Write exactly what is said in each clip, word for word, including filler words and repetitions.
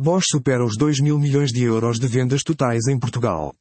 Bosch supera os dois mil milhões de euros de vendas totais em Portugal.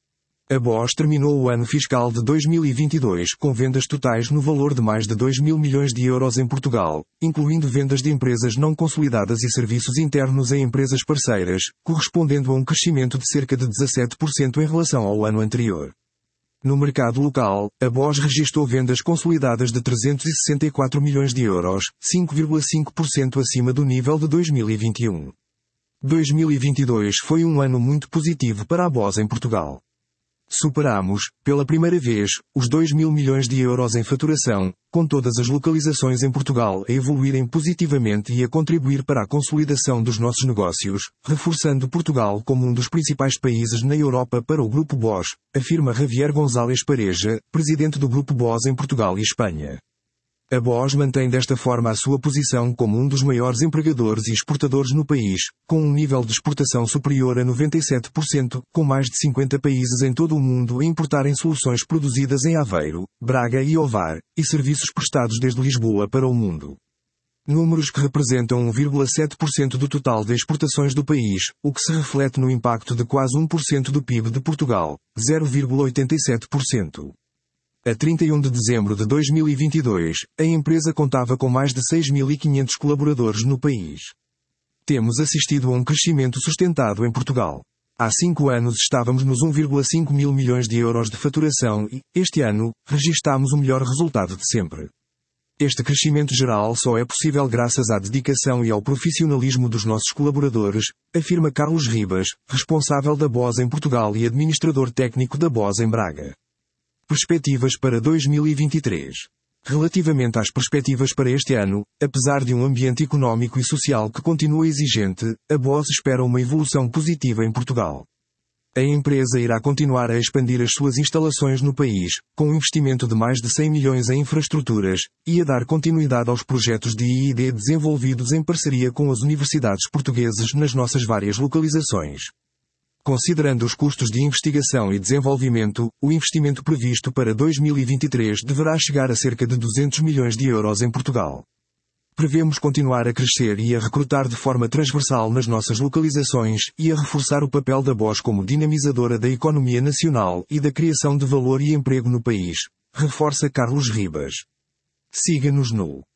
A Bosch terminou o ano fiscal de dois mil e vinte e dois com vendas totais no valor de mais de dois mil milhões de euros em Portugal, incluindo vendas de empresas não consolidadas e serviços internos em empresas parceiras, correspondendo a um crescimento de cerca de dezassete por cento em relação ao ano anterior. No mercado local, a Bosch registrou vendas consolidadas de trezentos e sessenta e quatro milhões de euros, cinco vírgula cinco por cento acima do nível de dois mil e vinte e um. dois mil e vinte e dois foi um ano muito positivo para a Bosch em Portugal. Superamos, pela primeira vez, os dois mil milhões de euros em faturação, com todas as localizações em Portugal a evoluírem positivamente e a contribuir para a consolidação dos nossos negócios, reforçando Portugal como um dos principais países na Europa para o Grupo Bosch, afirma Javier González Pareja, presidente do Grupo Bosch em Portugal e Espanha. A Bosch mantém desta forma a sua posição como um dos maiores empregadores e exportadores no país, com um nível de exportação superior a noventa e sete por cento, com mais de cinquenta países em todo o mundo a importarem soluções produzidas em Aveiro, Braga e Ovar, e serviços prestados desde Lisboa para o mundo. Números que representam um vírgula sete por cento do total de exportações do país, o que se reflete no impacto de quase um por cento do P I B de Portugal, zero vírgula oitenta e sete por cento. A trinta e um de dezembro de dois mil e vinte e dois, a empresa contava com mais de seis mil e quinhentos colaboradores no país. Temos assistido a um crescimento sustentado em Portugal. Há cinco anos estávamos nos um vírgula cinco mil milhões de euros de faturação e, este ano, registámos o melhor resultado de sempre. Este crescimento geral só é possível graças à dedicação e ao profissionalismo dos nossos colaboradores, afirma Carlos Ribas, responsável da Bosch em Portugal e administrador técnico da Bosch em Braga. Perspectivas para dois mil e vinte e três. Relativamente às perspectivas para este ano, apesar de um ambiente económico e social que continua exigente, a Bosch espera uma evolução positiva em Portugal. A empresa irá continuar a expandir as suas instalações no país, com um investimento de mais de cem milhões em infraestruturas, e a dar continuidade aos projetos de I I D desenvolvidos em parceria com as universidades portuguesas nas nossas várias localizações. Considerando os custos de investigação e desenvolvimento, o investimento previsto para dois mil e vinte e três deverá chegar a cerca de duzentos milhões de euros em Portugal. Prevemos continuar a crescer e a recrutar de forma transversal nas nossas localizações e a reforçar o papel da Bosch como dinamizadora da economia nacional e da criação de valor e emprego no país, reforça Carlos Ribas. Siga-nos no